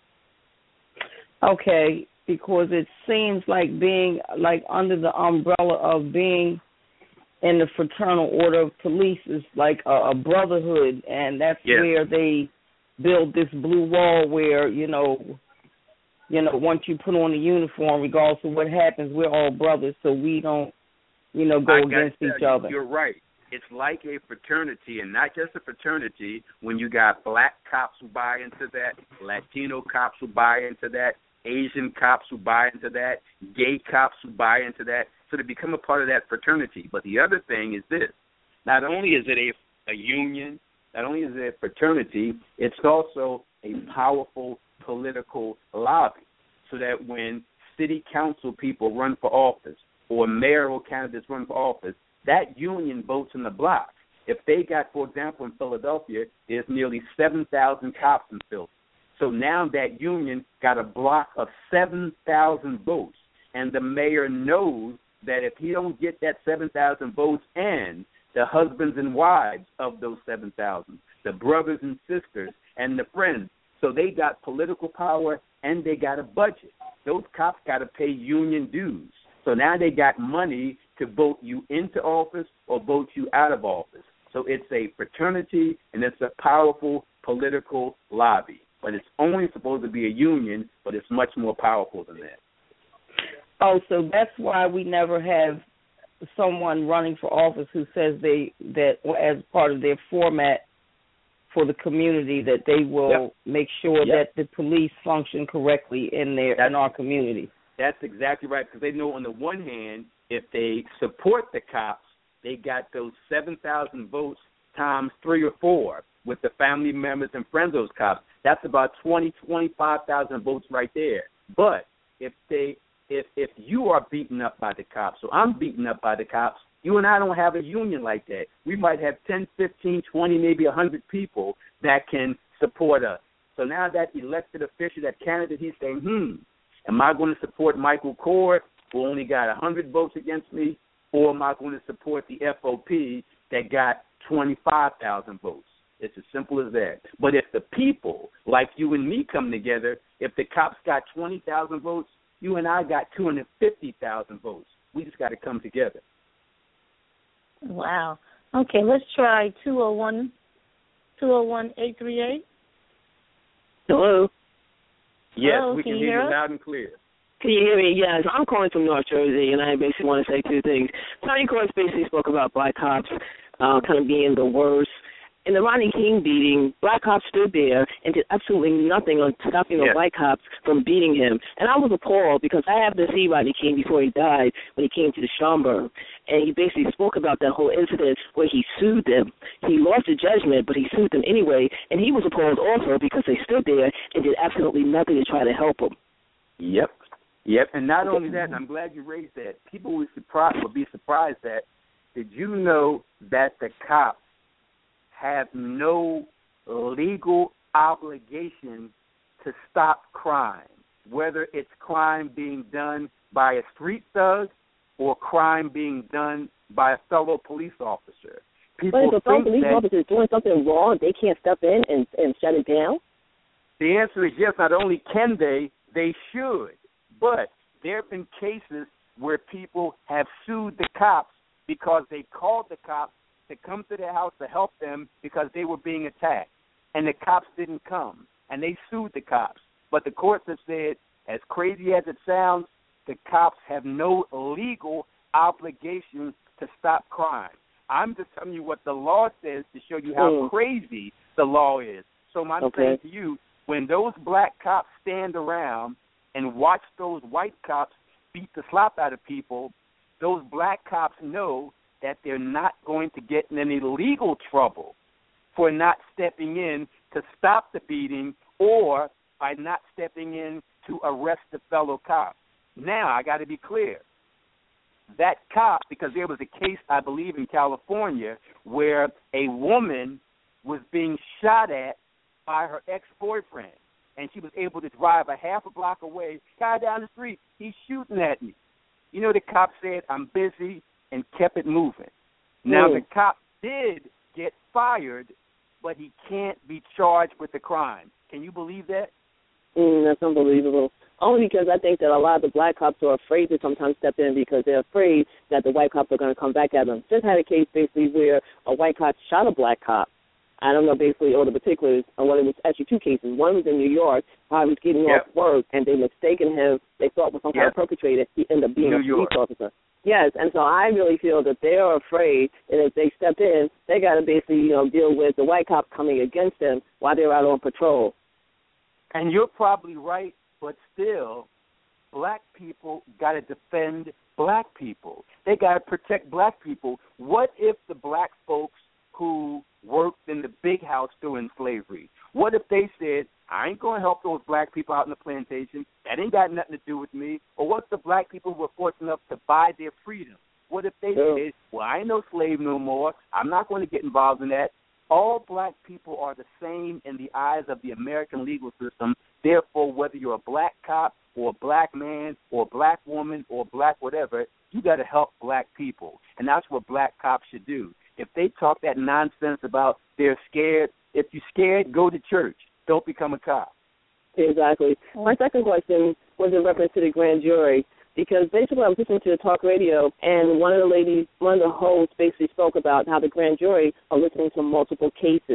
Okay, because it seems like being like under the umbrella of being in the Fraternal Order of Police is like a brotherhood, and that's where they build this blue wall where, you know, once you put on the uniform, regardless of what happens, we're all brothers, so we don't, go against each other. You're right. It's like a fraternity, and not just a fraternity. When you got black cops who buy into that, Latino cops who buy into that, Asian cops who buy into that, gay cops who buy into that, so they become a part of that fraternity. But the other thing is this. Not only is it a union, not only is it a fraternity, it's also a powerful political lobby, so that when city council people run for office or mayoral candidates run for office, that union votes in the block. If they got, for example, in Philadelphia, there's nearly 7,000 cops in Philly. So now that union got a block of 7,000 votes, and the mayor knows that if he don't get that 7,000 votes and the husbands and wives of those 7,000, the brothers and sisters and the friends, so they got political power and they got a budget. Those cops got to pay union dues. So now they got money to vote you into office or vote you out of office. So it's a fraternity and it's a powerful political lobby. but it's only supposed to be a union, but it's much more powerful than that. Oh, so that's why we never have someone running for office who says that as part of their format for the community that they will make sure that the police function correctly in our community. That's exactly right, because they know on the one hand, if they support the cops, they got those 7,000 votes times 3 or 4 with the family members and friends of those cops. That's about 25,000 votes right there. But if you are beaten up by the cops, so I'm beaten up by the cops, you and I don't have a union like that. We might have 10, 15, 20, maybe 100 people that can support us. So now that elected official, that candidate, he's saying, am I going to support Michael Kors, who only got 100 votes against me, or am I going to support the FOP that got 25,000 votes? It's as simple as that. But if the people, like you and me, come together, if the cops got 20,000 votes, you and I got 250,000 votes. We just got to come together. Wow. Okay, let's try 201-838. Hello? Yes, Hello, we can hear you loud and clear. Can you hear me? Yes, I'm calling from North Jersey, and I basically want to say two things. Tony Cross basically spoke about black cops kind of being the worst. In the Rodney King beating, black cops stood there and did absolutely nothing on stopping the white cops from beating him. And I was appalled because I happened to see Rodney King before he died when he came to the Schomburg. And he basically spoke about that whole incident where he sued them. He lost the judgment, but he sued them anyway. And he was appalled also because they stood there and did absolutely nothing to try to help him. Yep. And not only that, and I'm glad you raised that, people would be surprised that, did you know that the cops have no legal obligation to stop crime, whether it's crime being done by a street thug or crime being done by a fellow police officer? But if a fellow police officer is doing something wrong, they can't step in and shut it down? The answer is yes. Not only can they should. But there have been cases where people have sued the cops because they called the cops to come to their house to help them because they were being attacked, and the cops didn't come, and they sued the cops. But the courts have said, as crazy as it sounds, the cops have no legal obligation to stop crime. I'm just telling you what the law says to show you how crazy the law is. So I'm saying to you, when those black cops stand around and watch those white cops beat the slop out of people, those black cops know that they're not going to get in any legal trouble for not stepping in to stop the beating or by not stepping in to arrest the fellow cop. Now, I got to be clear. That cop, because there was a case, I believe, in California where a woman was being shot at by her ex-boyfriend, and she was able to drive a half a block away, guy down the street, he's shooting at me. You know, the cop said, I'm busy, and kept it moving. Now, the cop did get fired, but he can't be charged with the crime. Can you believe that? That's unbelievable. Only because I think that a lot of the black cops are afraid to sometimes step in because they're afraid that the white cops are going to come back at them. Just had a case basically where a white cop shot a black cop. I don't know basically all the particulars. Well, it was actually two cases. One was in New York, how he was getting off work, and they mistaken him. They thought was some kind of perpetrator. He ended up being a police officer. Yes, and so I really feel that they are afraid that if they step in, they got to basically, deal with the white cops coming against them while they're out on patrol. And you're probably right, but still, black people got to defend black people. They got to protect black people. What if the black folks who worked in the big house during slavery, what if they said, I ain't going to help those black people out in the plantation. That ain't got nothing to do with me. Or what's the black people who were fortunate enough to buy their freedom? What if they said, well, I ain't no slave no more. I'm not going to get involved in that. All black people are the same in the eyes of the American legal system. Therefore, whether you're a black cop or a black man or a black woman or black whatever, you got to help black people. And that's what black cops should do. If they talk that nonsense about they're scared, if you're scared, go to church. Don't become a cop. Exactly. My second question was in reference to the grand jury, because basically I was listening to the talk radio, and one of the hosts basically spoke about how the grand jury are listening to multiple cases.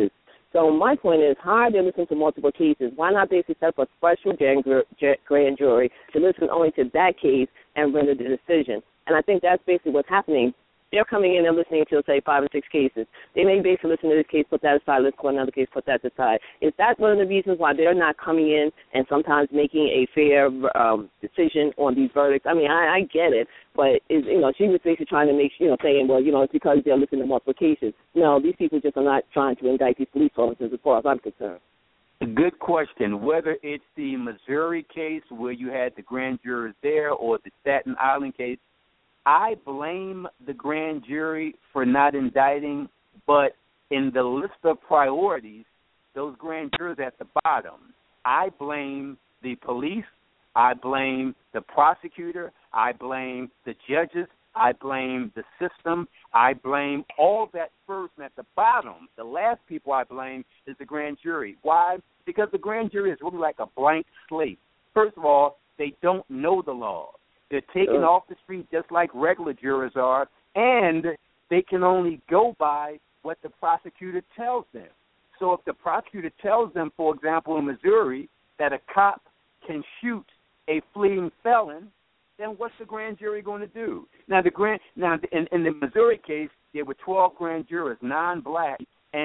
So my point is, how are they listening to multiple cases? Why not basically set up a special grand jury to listen only to that case and render the decision? And I think that's basically what's happening. They're coming in and listening to, say, 5 or 6 cases. They may basically listen to this case, put that aside, let's go another case, put that aside. Is that one of the reasons why they're not coming in and sometimes making a fair decision on these verdicts? I mean, I get it, but she was basically trying to make, saying, well, it's because they're listening to multiple cases. No, these people just are not trying to indict these police officers as far as I'm concerned. Good question. Whether it's the Missouri case where you had the grand jurors there or the Staten Island case, I blame the grand jury for not indicting, but in the list of priorities, those grand jurors at the bottom, I blame the police, I blame the prosecutor, I blame the judges, I blame the system, I blame all that first, and at the bottom, the last people I blame is the grand jury. Why? Because the grand jury is really like a blank slate. First of all, they don't know the law. They're taken off the street just like regular jurors are, and they can only go by what the prosecutor tells them. So if the prosecutor tells them, for example, in Missouri, that a cop can shoot a fleeing felon, then what's the grand jury going to do? Now, in the Missouri case, there were 12 grand jurors, 9 white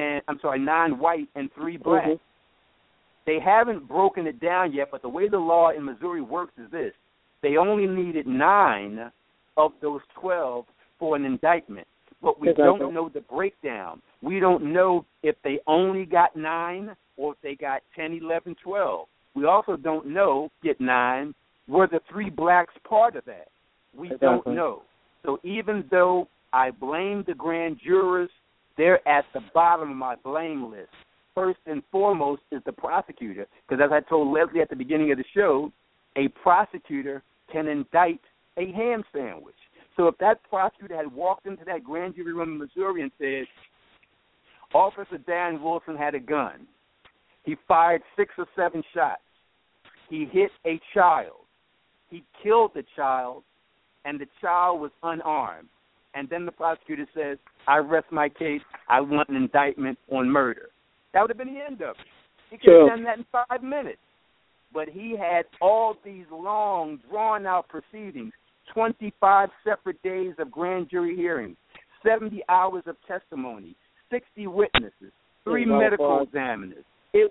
and 3 black. Mm-hmm. They haven't broken it down yet, but the way the law in Missouri works is this. They only needed 9 of those 12 for an indictment. But we don't know the breakdown. We don't know if they only got 9 or if they got 10, 11, 12. We also don't know, get 9, were the 3 blacks part of that? We don't know. So even though I blame the grand jurors, they're at the bottom of my blame list. First and foremost is the prosecutor, because as I told Leslie at the beginning of the show, a prosecutor can indict a ham sandwich. So if that prosecutor had walked into that grand jury room in Missouri and said, Officer Dan Wilson had a gun. He fired 6 or 7 shots. He hit a child. He killed the child, and the child was unarmed. And then the prosecutor says, I rest my case. I want an indictment on murder. That would have been the end of it. He could have done that in 5 minutes. But he had all these long, drawn-out proceedings, 25 separate days of grand jury hearings, 70 hours of testimony, 60 witnesses, 3 medical examiners. It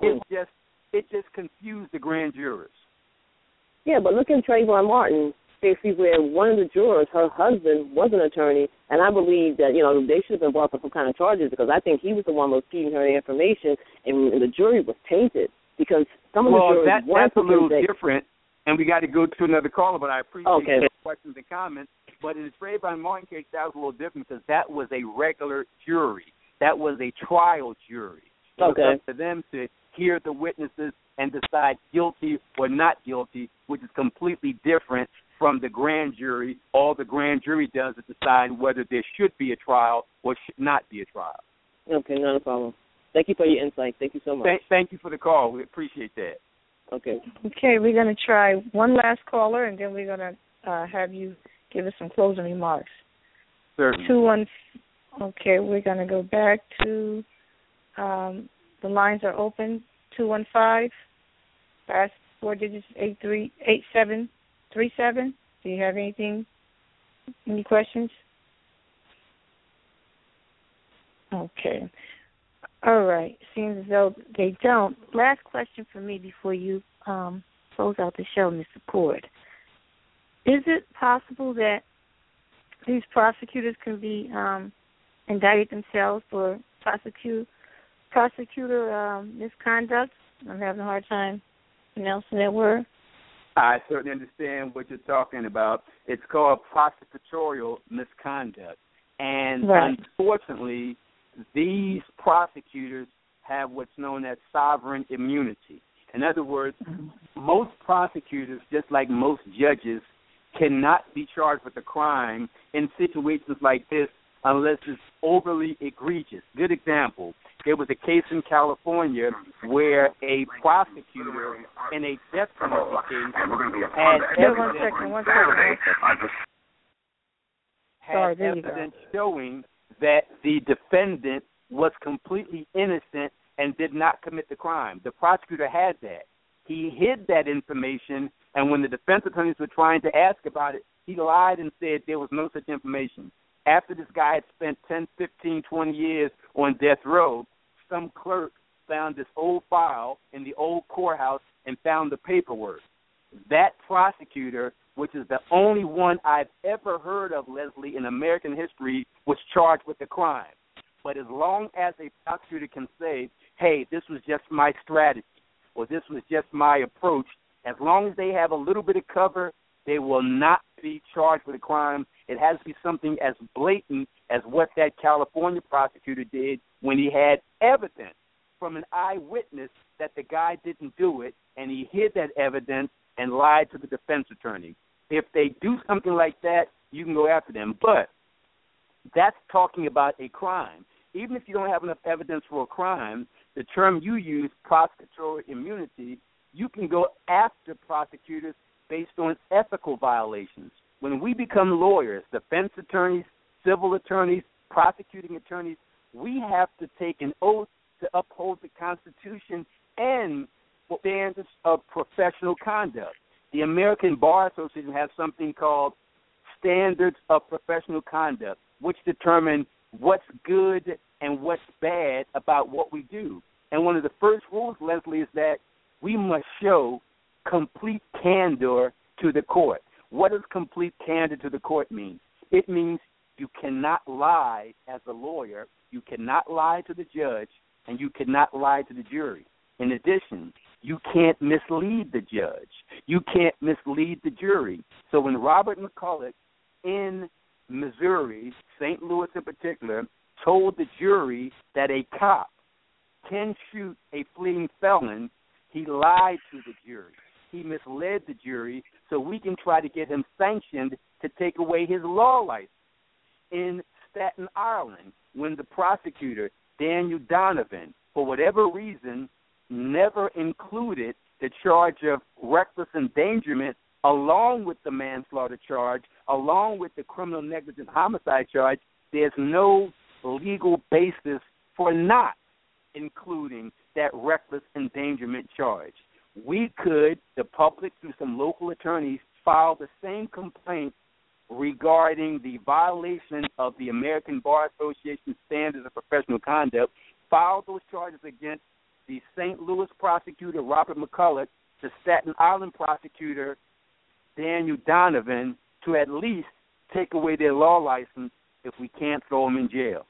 just confused the grand jurors. Yeah, but look at Trayvon Martin, basically where one of the jurors, her husband, was an attorney, and I believe that, they should have been brought for some kind of charges because I think he was the one who was feeding her the information, and the jury was tainted. Because some of the jurors that's a little different, and we got to go to another caller, but I appreciate the questions and comments. But in the Trayvon Martin case, that was a little different because that was a regular jury. That was a trial jury. It was up to them to hear the witnesses and decide guilty or not guilty, which is completely different from the grand jury. All the grand jury does is decide whether there should be a trial or should not be a trial. Okay, not a problem. Thank you for your insight. Thank you so much. Thank you for the call. We appreciate that. Okay, we're going to try one last caller, and then we're going to have you give us some closing remarks. Certainly. Okay, we're going to go back to the lines are open. 215, last 4 digits, 8737. Do you have anything? Any questions? Okay. All right. Seems as though they don't. Last question for me before you close out the show, Mr. Cord. Is it possible that these prosecutors can be indicted themselves for prosecutor misconduct? I'm having a hard time pronouncing that word. I certainly understand what you're talking about. It's called prosecutorial misconduct. And unfortunately, these prosecutors have what's known as sovereign immunity. In other words, most prosecutors, just like most judges, cannot be charged with a crime in situations like this unless it's overly egregious. Good example, there was a case in California where a prosecutor in a death penalty case had evidence showing that the defendant was completely innocent and did not commit the crime. The prosecutor had that. He hid that information, and when the defense attorneys were trying to ask about it, he lied and said there was no such information. After this guy had spent 10, 15, 20 years on death row, some clerk found this old file in the old courthouse and found the paperwork. That prosecutor, which is the only one I've ever heard of, Leslie, in American history, was charged with the crime. But as long as a prosecutor can say, hey, this was just my strategy, or this was just my approach, as long as they have a little bit of cover, they will not be charged with a crime. It has to be something as blatant as what that California prosecutor did when he had evidence from an eyewitness that the guy didn't do it, and he hid that evidence and lied to the defense attorney. If they do something like that, you can go after them. But that's talking about a crime. Even if you don't have enough evidence for a crime, the term you use, prosecutorial immunity, you can go after prosecutors based on ethical violations. When we become lawyers, defense attorneys, civil attorneys, prosecuting attorneys, we have to take an oath to uphold the Constitution and standards of professional conduct. The American Bar Association has something called Standards of Professional Conduct, which determine what's good and what's bad about what we do. And one of the first rules, Leslie, is that we must show complete candor to the court. What does complete candor to the court mean? It means you cannot lie as a lawyer, you cannot lie to the judge, and you cannot lie to the jury. In addition, you can't mislead the judge. You can't mislead the jury. So when Robert McCulloch in Missouri, St. Louis in particular, told the jury that a cop can shoot a fleeing felon, he lied to the jury. He misled the jury so we can try to get him sanctioned to take away his law license. In Staten Island, when the prosecutor, Daniel Donovan, for whatever reason, never included the charge of reckless endangerment along with the manslaughter charge, along with the criminal negligent homicide charge, there's no legal basis for not including that reckless endangerment charge. We could, the public, through some local attorneys, file the same complaint regarding the violation of the American Bar Association standards of professional conduct, file those charges against the St. Louis prosecutor, Robert McCulloch, the Staten Island prosecutor, Daniel Donovan, to at least take away their law license if we can't throw them in jail.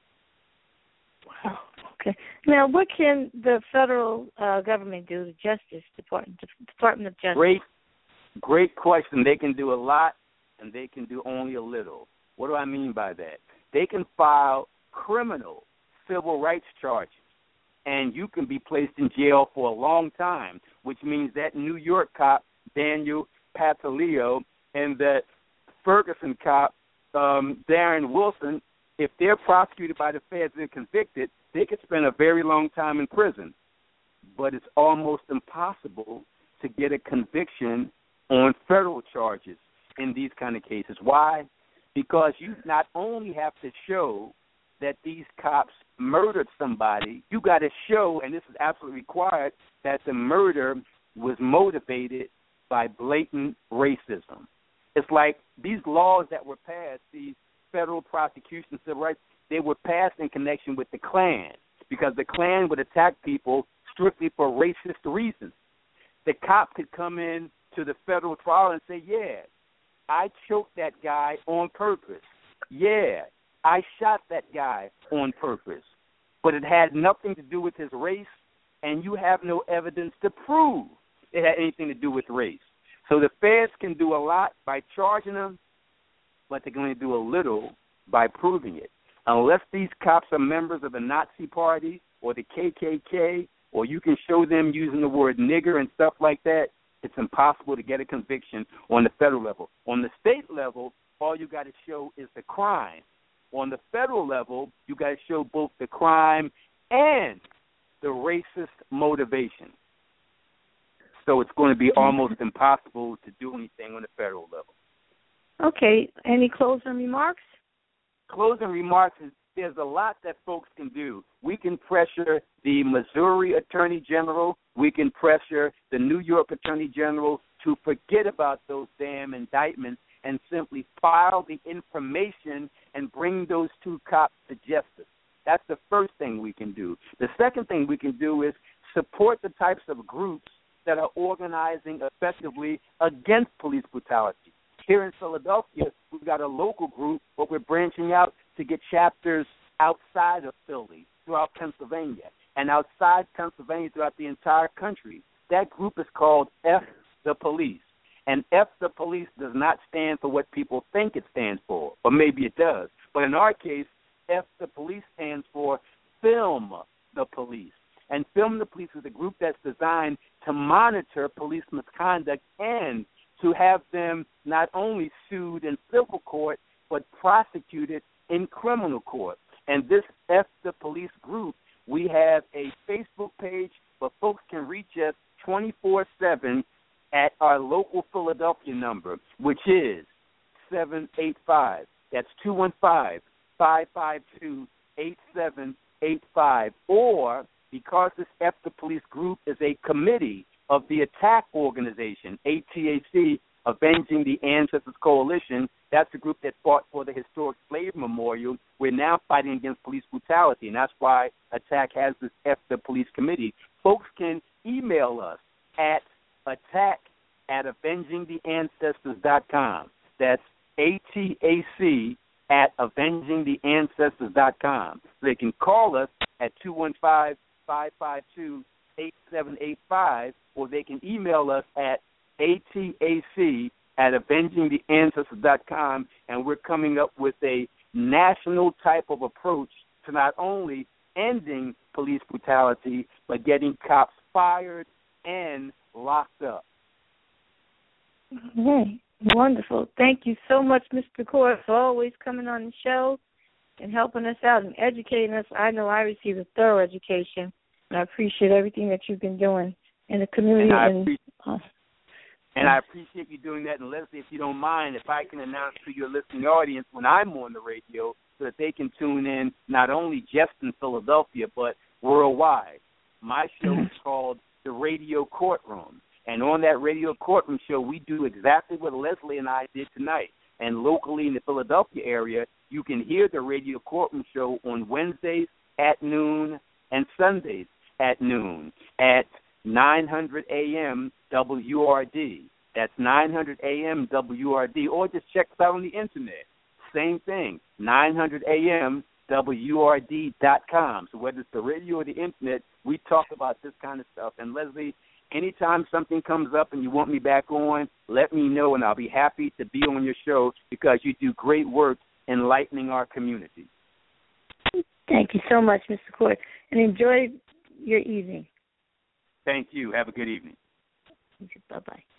Wow. Okay. Now, what can the federal government do, the Justice Department, Department of Justice? Great question. They can do a lot, and they can do only a little. What do I mean by that? They can file criminal civil rights charges, and you can be placed in jail for a long time, which means that New York cop, Daniel Pataleo, and that Ferguson cop, Darren Wilson, if they're prosecuted by the feds and convicted, they could spend a very long time in prison. But it's almost impossible to get a conviction on federal charges in these kind of cases. Why? Because you not only have to show that these cops murdered somebody, you got to show, and this is absolutely required, that the murder was motivated by blatant racism. It's like these laws that were passed, these federal prosecution civil rights, they were passed in connection with the Klan, because the Klan would attack people strictly for racist reasons. The cop could come in to the federal trial and say, yeah, I choked that guy on purpose. Yeah, I shot that guy on purpose. But it had nothing to do with his race, and you have no evidence to prove it had anything to do with race. So the feds can do a lot by charging them, but they can only do a little by proving it. Unless these cops are members of the Nazi Party or the KKK, or you can show them using the word nigger and stuff like that, it's impossible to get a conviction on the federal level. On the state level, all you got to show is the crime. On the federal level, you got to show both the crime and the racist motivation. So it's going to be almost impossible to do anything on the federal level. Okay. Any closing remarks? Closing remarks is there's a lot that folks can do. We can pressure the Missouri Attorney General. We can pressure the New York Attorney General to forget about those damn indictments and simply file the information and bring those two cops to justice. That's the first thing we can do. The second thing we can do is support the types of groups that are organizing effectively against police brutality. Here in Philadelphia, we've got a local group, but we're branching out to get chapters outside of Philly, throughout Pennsylvania, and outside Pennsylvania throughout the entire country. That group is called F the Police. And F the Police does not stand for what people think it stands for, or maybe it does. But in our case, F the Police stands for Film the Police. And Film the Police is a group that's designed to monitor police misconduct and to have them not only sued in civil court, but prosecuted in criminal court. And this F the Police group, we have a Facebook page, but folks can reach us 24/7 at our local Philadelphia number, which is 785. That's 215-552-8785. Or, because this F the Police group is a committee of the ATTAC organization, ATAC, Avenging the Ancestors Coalition, that's the group that fought for the historic slave memorial. We're now fighting against police brutality, and that's why ATTAC has this F the Police committee. Folks can email us at attack@avengingtheancestors.com. That's ATAC@avengingtheancestors.com. They can call us at 215-552-8785, or they can email us at ATAC@avengingtheancestors.com, and we're coming up with a national type of approach to not only ending police brutality, but getting cops fired and locked up. Okay. Wonderful. Thank you so much, Mr. Court, for always coming on the show and helping us out and educating us. I know I received a thorough education, and I appreciate everything that you've been doing in the community. And I appreciate you doing that. And Leslie, if you don't mind, if I can announce to your listening audience when I'm on the radio so that they can tune in not only just in Philadelphia but worldwide. My show is called The Radio Courtroom. And on that Radio Courtroom show, we do exactly what Leslie and I did tonight. And locally in the Philadelphia area, you can hear the Radio Courtroom show on Wednesdays at noon and Sundays at noon at 900 a.m. WRD. That's 900 a.m. WRD. Or just check us out on the Internet. Same thing, 900 a.m. WRD.com. So whether it's the radio or the Internet, we talk about this kind of stuff. And Leslie, anytime something comes up and you want me back on, let me know, and I'll be happy to be on your show because you do great work enlightening our community. Thank you so much, Mr. Court, and enjoy your evening. Thank you. Have a good evening. Bye-bye.